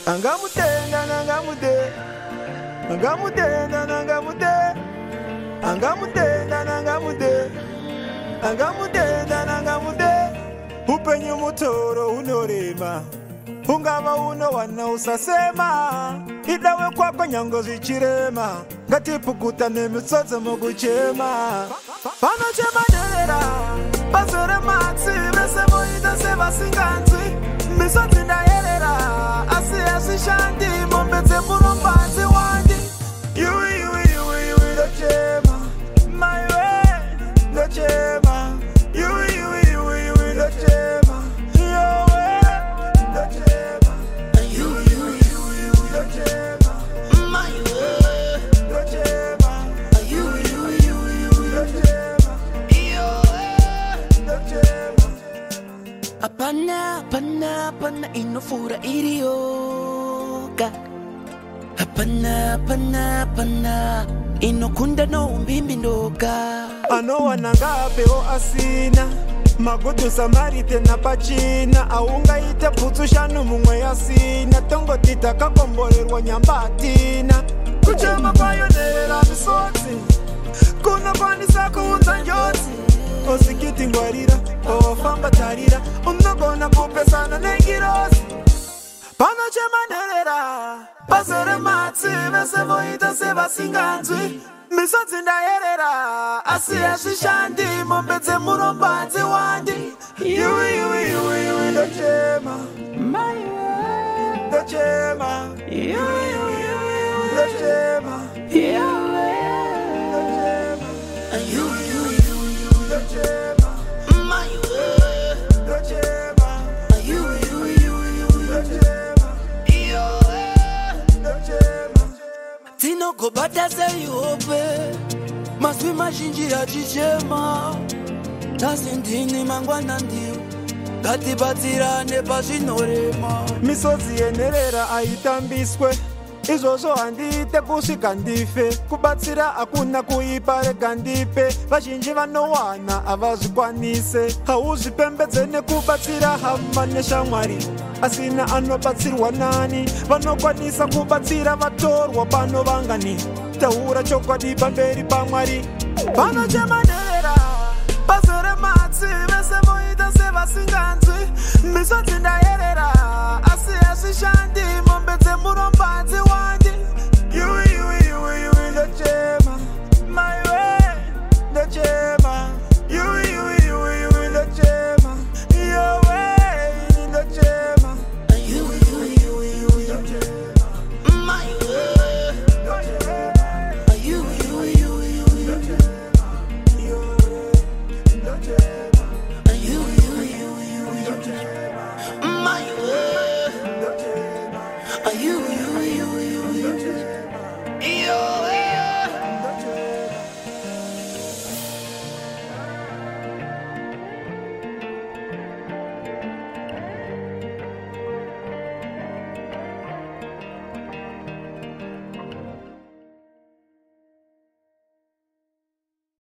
Angamutenda nangamude, angamutenda nangamude, angamutenda nangamude, angamutenda nangamude. Upenyu mutoro unorema, ungava unowana usasema, idawe kwako nyango zichirema, ngatipukuta nemisodzi mukuchema. Panochema derera, bazore matsi, vese voita sevasinganzwi, misodzi ndaerera, asi asishandi, mombedze murombanzi wandi. Iwi ndochema, my way, ndochema. Iwi ndochema, your way, ndochema. Iwi ndochema, my way, ndochema. Iwi ndochema, your way, ndochema. Apana inofura irioka. Apana inokunda no umbimbi ndoka. Anowana ngapeo asina, magudu samarite na pachina, aungaite putsushanu mumwe yasina, tongotita kakomborerwa nyambatina. Kuchema kwayonera misodzi, kunokwanisa kuunza njodzi. Osikiti ngwarira, ofamba tarira, unogona kupesana nengirozi. Panochema derera, bazore matsi, vese voita sevasinganzwi, misodzi ndaerera, asi asishandi, mombedze murombanzi wandi. Iwi ndochema, ndochema. Ndochema, ndochema. Tino go bada say you open, maswi majinji ya chichema. Tasindini mangwana ndiyo, gati batirane pashinorema. Misodzi yenerera aitambiswe, izvozvo handite kusvika ndife, kubatsira akuna kuiparega ndipe, vazhinji vanowana havazvikwanise. Hauzvipembedze nekubatsira hama neshamwari, asina anobatsirwa nani, vanokwanisa kubatsira vatorwa pano vangani. Taura chokwadi pamberi paMwari. Panochema derera, bazore matsi, vese voita sevasinganzwi, misodzi ndaerera, asi asishandi, mombedze murombanzi